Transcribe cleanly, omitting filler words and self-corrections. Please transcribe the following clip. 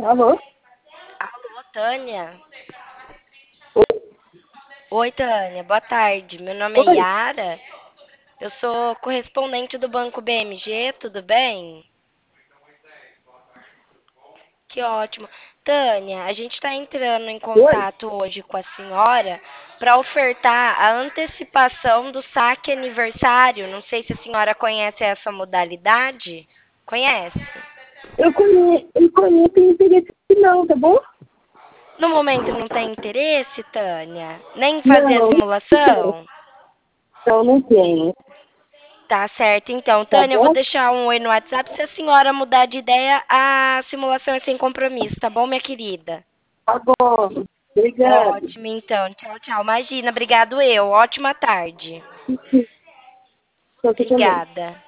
Alô? Alô, Tânia? Oi, Tânia, boa tarde. Meu nome é Oi? Yara. Eu sou correspondente do Banco BMG, tudo bem? Que ótimo. Tânia, a gente está entrando em Oi? contato hoje com a senhora para ofertar a antecipação do saque aniversário. Não sei se a senhora conhece essa modalidade. Conhece? Eu conheço interesse não, tá bom? No momento não tem interesse, Tânia? Nem em fazer a Não, não tenho. simulação? Não tenho. Tá certo, então. Tá Tânia, eu vou bom? deixar um oi no WhatsApp. Se a senhora mudar de ideia, a simulação é sem compromisso, tá bom, minha querida? Tá bom. Obrigada. Ótimo, então. Tchau, tchau. Imagina, obrigado eu. Ótima tarde. Você também. Obrigada.